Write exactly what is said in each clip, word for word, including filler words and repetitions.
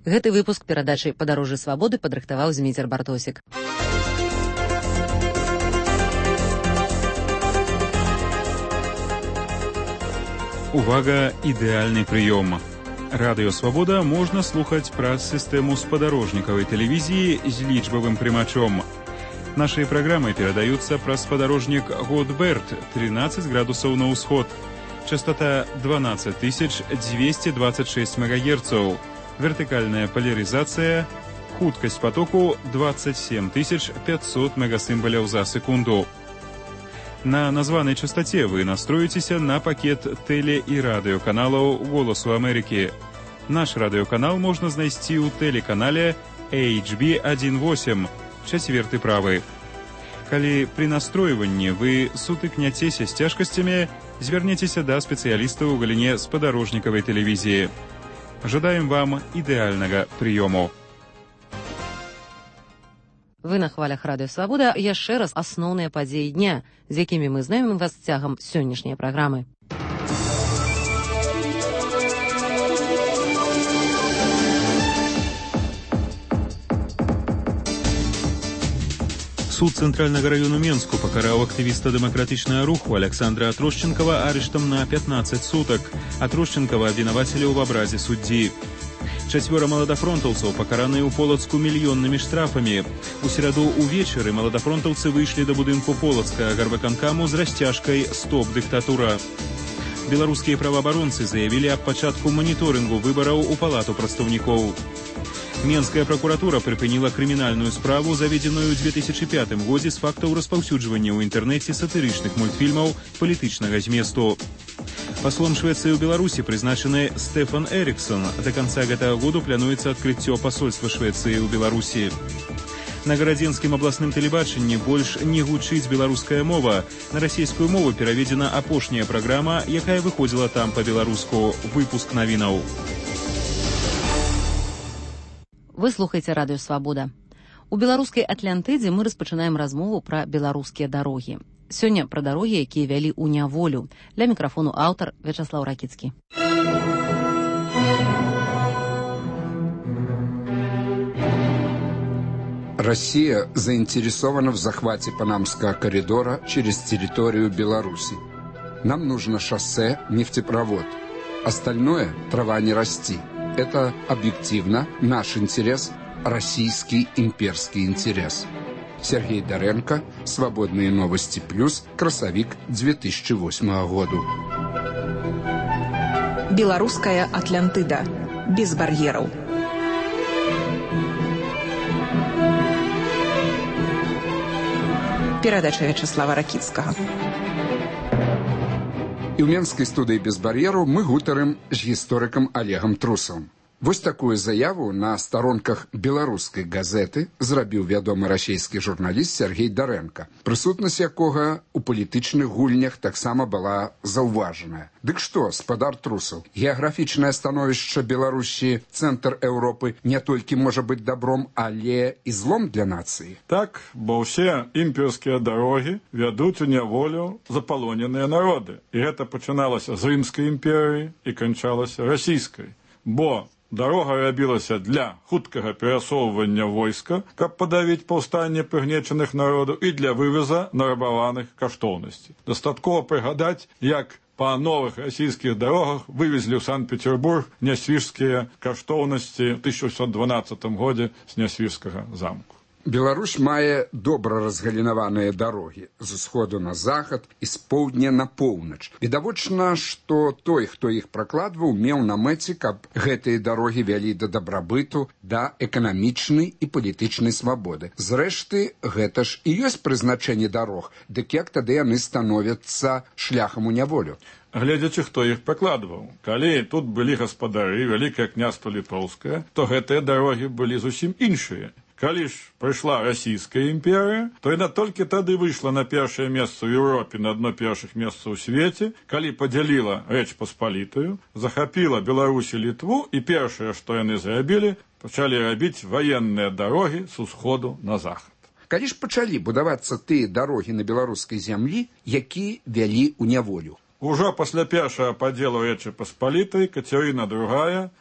Гэты выпуск перадачы «Падарожжы свабоды» падрыхтаваў Зміцер Бартосік. Увага, ідэальны прыём. Радыё «Свабода» можна слухаць праз сістэму спадарожнікавай тэлевізіі з лічбавым прымачом. Нашыя праграмы перадаюцца праз спадарожнік Годберт, тринадцать градусаў на ўсход. Частота дванадцать тысяч двести двадцать шесть мегагерцаў. Вертыкальная поляризация. Хуткасць потоку двадцать семь тысяч пятьсот мегасімбаляў за секунду. На названай частоце вы настроіцеся на пакет тэле- і радыёканалаў «Голасу Амерыкі». Наш радыёканал можна знайсці ў тэлеканале эйч би один восемь, чацверты правы. Калі пры настройванні вы сутыкняцеся з цяжкасцямі, звярніцеся да спецыялістаў у галіне спадарожнікавай тэлевізіі. Жадаем вам ідэальнага прыёму. Вы на хвалях радыё «Свабода». Яшчэ раз асноўныя падзеі дня, з якімі мы знаёмім вас цягам сённяшняй праграмы. Суд Цэнтральнага раёну Менску пакараў актывіста дэмакратычнага руху Александра Атрошченкова арыштам на пятнадцать сутак. Атрошченкова абвінавацілі ў абразе суддзі. Чацвёра маладафронтаўцаў пакараныя ў Полацку мільённымі штрафамі. У сераду ўвечары маладафронтаўцы выйшлі да будынку Полацкага гарвыканкаму з расцяжкай «Стоп дыктатура». Беларускія праваабаронцы заявілі аб пачатку маніторынгу выбараў у палату прадстаўнікоў. Менская прокуратура прыпыніла крымінальную справу, заведзеную ў две тысячы пятым годзе з фактаў распаўсюджвання ў інтэрнэце сатырычных мультфільмаў палітычнага зместу. Паслом Швецыі ў Беларусі прызначаны Стефан Эриксон. Да канца гэтага году плануецца адкрыццё пасольства Швецыі ў Беларусі. На гарадзенскім абласным тэлебачанні больш не гучыць беларуская мова. На расійскую мову пераведзена апошняя праграма, якая выходзіла там па-беларуску. Выпуск навінаў. Вы слухаеце радыё «Свабода». У беларускай Атлантыдзе мы распачынаем размову пра беларускія дарогі. Сёння пра дарогі, якія вялі ў няволю. Ля мікрафону аўтар Вячаслаў Ракіцкі. Россия заинтересована в захвате Панамского коридора через территорию Беларуси. Нам нужно шоссе, нефтепровод. Остальное – трава не расти. Это объективно наш интерес, российский имперский интерес. Сергей Доренко, «Свободные новости плюс», красавик две тысячи восьмого года. Белорусская Атлантида. Без барьеров. Передача Вячеслава Ракицкого. І ў менскай студыі «Без бар'ераў» мы гутарым з гісторыкам Олегам Трусовым. Вось такую заяву на старонках беларускай газеты зрабіў вядомы расійскі журналіст Сергей Доренко, прысутнасць якога ў палітычных гульнях таксама была заўважаная. Дык што, спадар Трусаў, геаграфічнае становішча Беларусі, цэнтр Еўропы, не толькі можа быць добром, але і злом для нацыі? Так, бо ўсе імперскія дарогі вядуць у няволю запалоненыя народы. І гэта пачыналася з Рымскай імперыі і канчалася расійскай. Бо дарога рабілася для хуткага перасоўвання войска, каб падавіць паўстанне прыгнечаных народаў і для вывеза нарабаваных каштоўнасцей. Дастаткова прыгадаць, як па новых расійскіх дарогах вывезлі ў Санкт-Петербург нясвіжскія каштоўнасці ў тысяча сямьсот дванаццатым годзе з нясвіжскага замку. Беларусь мае добра разгалінаваныя дарогі з усходу на захад і з поўдня на поўнач. Відавочна, што той, хто іх пракладваў, меў на мэце, каб гэтыя дарогі вялі да дабрабыту, да эканамічнай і палітычнай свабоды. Зрэшты, гэта ж і ёсць прызначэнне дарог, дык як тады яны становяцца шляхам у няволю? Гледзячы, хто іх пракладваў. Калі тут былі гаспадары, Вялікае княства Літоўскае, то гэтыя дарогі былі зусім іншыя. Калі ж прыйшла расійская імперыя, то яна толькі тады выйшла на першае месца ў Еўропе, на дно першых месцаў у свеце, калі падзяліла Рэч Паспалітую, захапіла Беларусь і Літву, і першае, што яны зрабілі, пачалі рабіць ваенныя дарогі з усходу на захад. Калі ж пачалі будавацца тыя дарогі на беларускай зямлі, які вялі ў няволю? Ужо пасля першага падзелу Рэчы Паспалітай Кацярына другая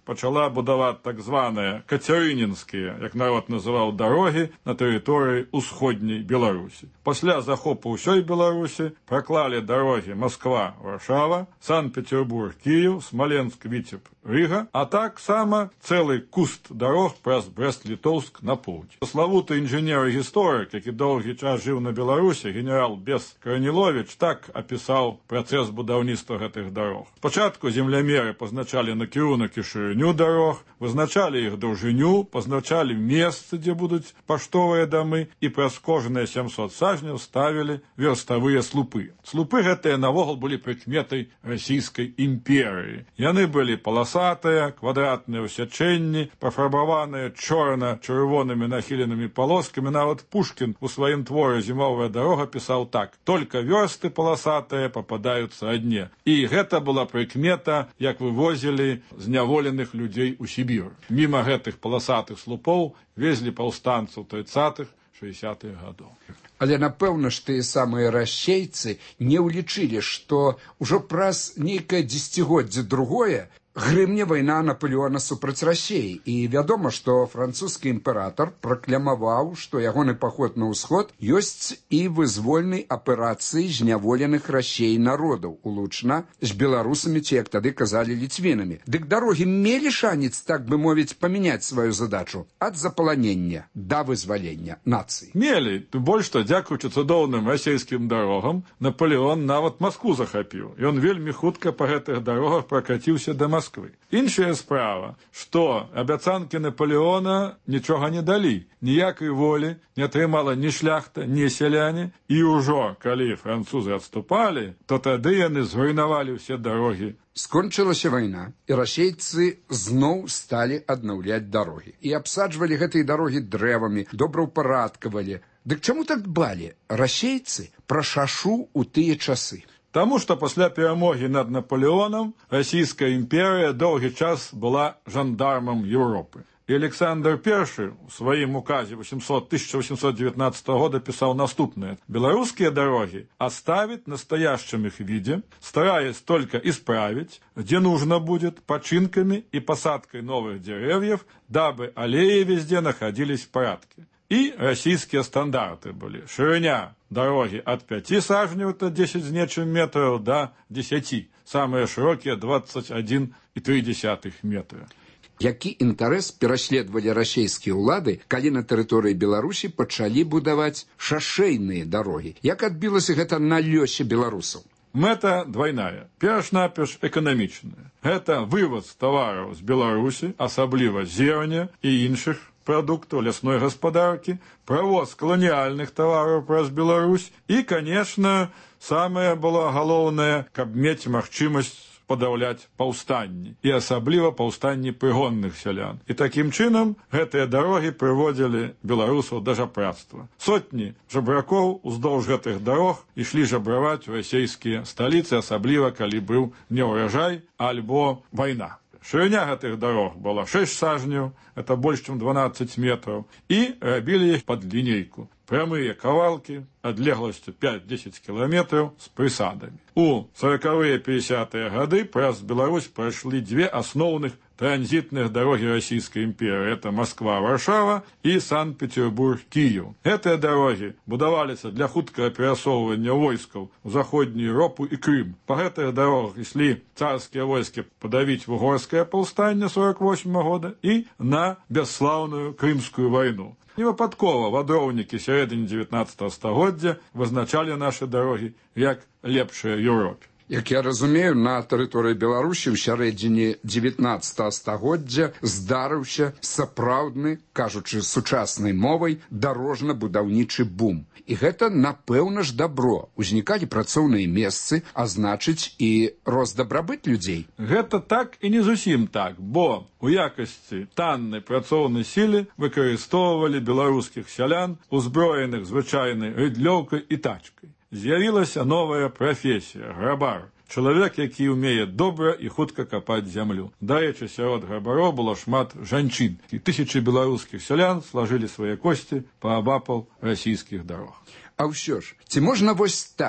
пачала будаваць так званыя кацярынінскія, як народ называў, дарогі на тэрыторыі ўсходняй Беларусі. Пасля захопу ўсёй Беларусі праклалі дарогі Москва-Варшава, Санкт-Петербург-Кіев, Смоленск-Віцеб, Рыга, а так сама цэлы куст дарог праз Брест-Літоўск на поўдзень. Славуты інжынер-гісторык, які доўгі час жыў на Беларусі, генерал Бес Караніловіч, так апісаў працэс будаўніцтва гэтых дарог. Спачатку землямеры пазначалі накірунак і шырыню дарог, вызначалі іх даўжыню, пазначалі месцы, дзе будуць паштовыя дамы, і праз кожныя сямсот сажняў ставілі верставыя слупы. Слупы гэтыя навогул былі прыкметай расійскай імперыі. Яны былі паласатыя, квадратныя ў сячэнні, пафарбаваныя чорна-чырвонымі нахіленымі полоскамі. Нават Пушкін у сваім творе «Зімовая дарога» пісаў так: «Только вёрсты паласатыя попадаюцца адне». І гэта была прыкмета, як вывозілі зняволеных людзей у Сібір. Міма гэтых паласатых слупоў везлі паўстанцаў трыццатых шэсцятых гадоў. Але, напэўна ж, тыя самыя расейцы не ўлічылі, што ўжо праз нейкае дзесяцігоддзе другое грымне вайна Наполеона супраць Расіі. І вядома, што французскі імператар пракламаваў, што ягоны паход на ўсход ёсць і вызвольнай аперацыі зняволеных Расіі народаў, улучна з беларусамі, ці, як тады казалі, ліцвінамі. Дык дарогі мелі шанец, так бы мовіць, памяняць сваю задачу ад запаланення да вызвалення нацыі. Мелі, тым больш што, дзякуючы цудоўным расійскім дарогам, Наполеон нават Маскву захапіў. Ён вельмі хутка па гэтых дарогах пракаціўся да Масквы. Іншая справа, што абяцанкі Наполеона нічога не далі, ніякай волі не атрымала ні шляхта, ні сяляне, і ўжо, калі французы адступалі, то тады яны зруйнавалі ўсе дарогі. Скончылася вайна, і расейцы зноў сталі аднаўляць дарогі. І абсаджвалі гэтыя дарогі дрэвамі, добраўпарадкавалі. Дык чаму так дбалі расейцы пра шашу ў тыя часы? Таму што пасля перамогі над Наполеонам Расійская імперыя доўгі час была жандармам Еўропы. І Александр Першы у сваім указе тысяча восемьсот девятнадцатого года писал наступное: «Белорусские дороги оставить в настоящем их виде, стараясь только исправить, где нужно будет, починками и посадкой новых деревьев, дабы аллеи везде находились в порядке». И российские стандарты были. Шириня дороги от пяти сажней, это десять с нечим метров, до десяти. Самые широкие двадцать один и три десятых метра. Які інтарэс пераследавалі расійскія ўлады, калі на тэрыторыі Беларусі пачалі будаваць шашэйныя дарогі? Як адбілася гэта на лёсе беларусаў? Мэта двойная. Перш-наперш эканамічная. Гэта вываз тавараў з Беларусі, асабліва зерня і іншых продуктаў лясной гаспадаркі, правоз каланіяльных тавараў праз Беларусь і, конечно, самае было галоўнае, каб мець магчымасць падаўляць паўстанні, і асабліва паўстанні прыгонных сялян. І такім чынам гэтыя дарогі прыводзілі беларусаў да жабрацтва. Сотні жабракоў уздоўж гэтых дарог ішлі жабраваць у расійскія сталіцы, асабліва калі быў не ўраджай альбо вайна. Шырыня гэтых дарог была шэсць сажняў, это больш чым дванаццаць метраў, і рабілі іх пад лінейку. Прамыя кавалкі адлегласцю пяць-дзесяць кіламетраў з прысадамі. У сорокавыя пятидесятыя гады праз Беларусь прайшлі дзве асноўных транзітных дарогі Расійскай імперыі. Это Москва-Варшава і Санкт-Петербург-Кіев. Гэтыя дарогі будаваліся для хуткага перасоўвання войскаў у заходнюю Еўропу і Крым. Па гэтых дарогах ішлі царскія войскі падавіць вугорскае паўстанне сорок восьмага года і на бясслаўную Крымскую вайну. Невыпадкова вадроўнікі сярэдзіны дзевятнаццатага стагоддзя вызначалі нашы дарогі як лепшыя Еўропе. Як я разумею, на тэрыторыі Беларусі ў сярэдзіне дзевятнаццатага стагоддзя здарыўся сапраўдны, кажучы сучаснай мовай, дарожна-будаўнічы бум. І гэта, напэўна ж, дабро. Узнікалі працоўныя месцы, а значыць і рост дабрабыт людзей. Гэта так і не зусім так, бо у якасці таннай працоўнай сілы выкарыстоўвалі беларускіх сялян, узброеных звычайнай рыдлёўкай і тачкай. З'явілася новая прафесія – грабар. Чалавек, які ўмее добра і хутка капаць зямлю. Дарэчы, сярод грабароў было шмат жанчын. І тысячы беларускіх сялян слажылі свае косці паабапал расійскіх дарог. А ўсё ж, ці можна вось так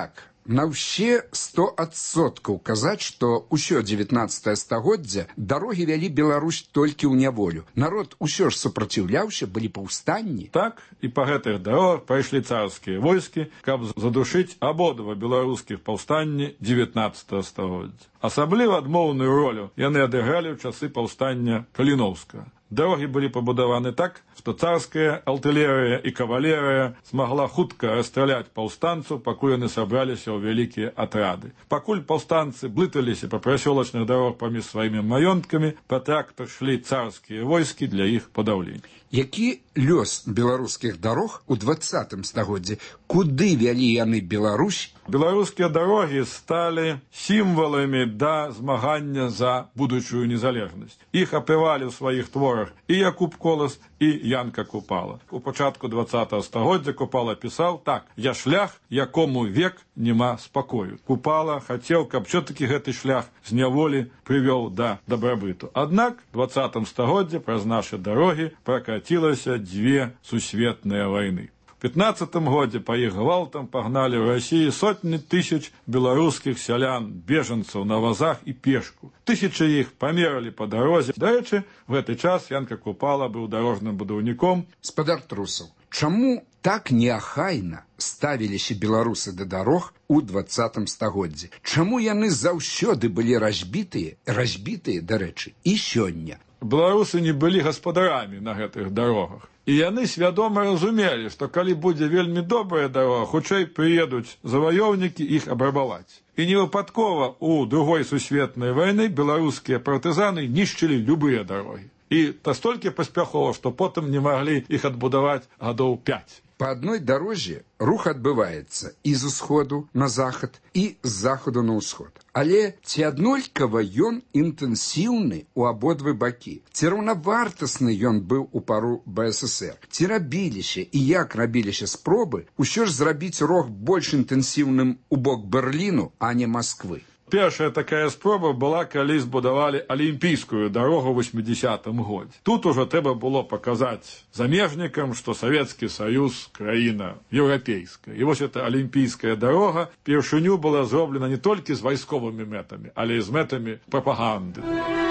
На ўсе сто адсоткаў казаць, што ўсё дзевятнаццатае стагоддзя дарогі вялі Беларусь толькі ў няволю. Народ усё ж супраціўляўся, былі паўстанні. Так, і па гэтых дарогах пайшлі царскія войскі, каб задушыць абодва беларускіх паўстанні дзевятнаццатага стагоддзя. Асабліва адмоўную ролю яны адыгралі ў часы паўстання Каліноўскага. Дорогі былі пабудаваны так, што царская артылерыя і кавалерыя змагла хутка расстраляць паўстанцаў, пакуль яны сабраліся ў вялікія атрады. Пакуль паўстанцы блыталіся па прасёлачных дарогах паміж сваімі маёнткамі, па трактах шлі царскія войскі для іх падаўлення. Які лёс беларускіх дарог у двадцатым стагоддзі? Куды вялі яны Беларусь? Беларускія дарогі сталі сімваламі да змагання за будучую незалежнасць. Іх апявалі ў сваіх творах і Якуб Колас, і Янка Купала. У пачатку двадцатага стагоддзя Купала пісаў так: «Я шлях, якому век нема спакою». Купала хацеў, каб ўсё-такі гэты шлях з няволі прывёў да дабрабыту. Аднак у двадцатым стагоддзі праз нашы дарогі пракацілася дзве сусветныя вайны. У пятнаццатым годзе па іх гвалтам пагналі ў Расіі сотні тысяч беларускіх сялян, бежанцаў на вазах і пешку. Тысячы іх памералі па дарозе. Дарэчы, в гэты час Янка Купала быў дарожным будаўніком. Спадар Трусаў, чаму так неахайна ставіліся беларусы да дарог у двадцатым стагоддзі? Чаму яны заўсёды былі разбітыя, разбітыя, дарэчы, і сёння? Беларусы не былі гаспадарамі на гэтых дарогах. І яны свядома разумелі, што калі будзе вельмі добрая дарога, хутчэй прыедуць заваёўнікі іх абрабаваць. І невыпадкова у другой сусветнай вайны беларускія партызаны нішчылі любыя дарогі. І настолькі паспяхова, што потым не маглі іх адбудаваць гадоў пяць. Па адной дарозе рух адбываецца і з усходу на захад, і з захаду на ўсход. Але ці аднолькава ён інтэнсіўны ў абодвы бакі? Ці раўнавартасны ён быў у пару Бэ Эс Эс Эр? Ці рабіліся і як рабіліся спробы ўсё ж зрабіць рух больш інтэнсіўным у бок Берліну, а не Масквы? Першая такая спроба была, калі збудавалі алімпійскую дарогу ў васьмідзясятым годзе. Тут ужо трэба было паказаць замежнікам, што Савецкі Саюз краіна еўрапейская. І вось эта алімпійская дарога першыню была зроблена не толькі з вайсковымі мэтамі, але і з мэтамі прапаганды.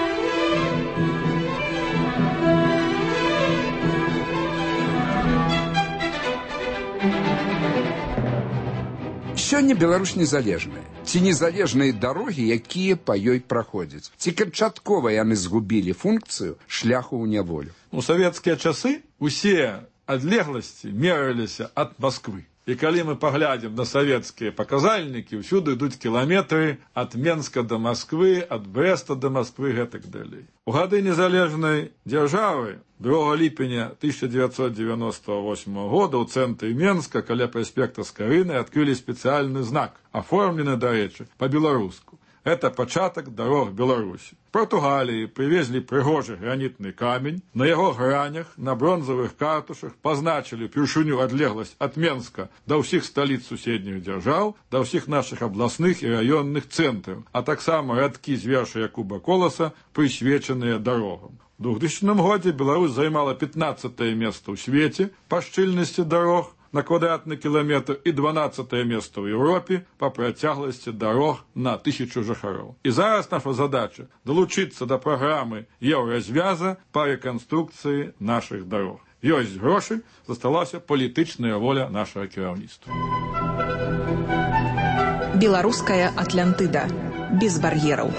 Сёння Беларусь незалежная. Ці незалежныя дарогі, якія па ёй праходзяць? Ці канчаткова яны згубілі функцыю шляху ў няволю? У савецкія часы усе адлегласці мераліся ад Масквы. І калі мы паглядзім на савецкія паказальнікі, ўсюды ідуць кіламетры ад Менска да Масквы, ад Брэста да Масквы, гэтак далей. У гады незалежнай дзяржавы другога ліпеня тысяча дзевяцьсот дзевяносто восьмага года ў цэнтры Менска каля праспекта Скарыны адкрылі спецыяльны знак, аформлены, дарэчы, па-беларуску. Это пачатак дарог Беларусі. В Португаліі прывезлі прыгожы гранітны камень, на яго гранях, на бронзавых картушах пазначылі першыню адлегласць ад Менска да ўсіх сталіц суседніх дзяржаў, да ўсіх нашых абласных і раённых цэнтраў, а таксама радкі з верша Якуба Коласа, прысвечаныя дарогам. У двухтысячным годзе Беларусь займала пятнаццатае месца ў свеце па шчыльнасці дарог на квадратны кіламетр і дванаццатае месца ў Еўропе па працягласці дарог на тысячу жыхароў. І зараз наша задача далучыцца да праграмы Еўразвяза па рэканструкцыі нашых дарог. Ёсць грошы, засталася палітычная воля нашага кіраўніцтва. Беларуская Атлантыда. Без бар'ераў.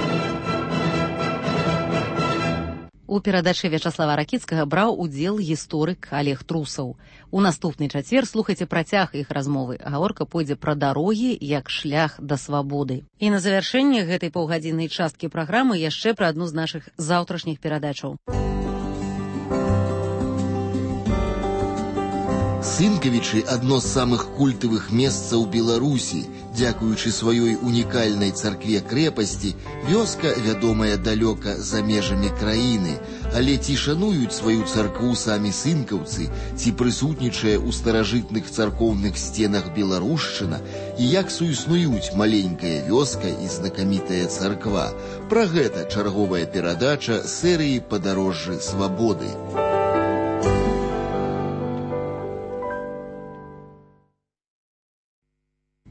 У перадачы Вячаслава Ракіцкага браў удзел гісторык Олег Трусаў. У наступны чацвер слухайце працяг іх размовы. Гаворка пойдзе пра дарогі як шлях да свабоды. І на завяршэнне гэтай паўгадзіннай часткі праграмы яшчэ пра адну з нашых заўтрашніх перадачаў. Сынкавічы – адно з самых культавых месцаў Беларусі. Дзякуючы сваёй унікальнай царкве-крэпасці, вёска вядомая далёка за межамі краіны. Але ці шануюць сваю царкву самі сынкаўцы, ці прысутнічае ў старажытных царкоўных сценах беларушчына, і як суіснуюць маленькая вёска і знакамітая царква. Пра гэта чарговая перадача серыі «Падарожжы свабоды».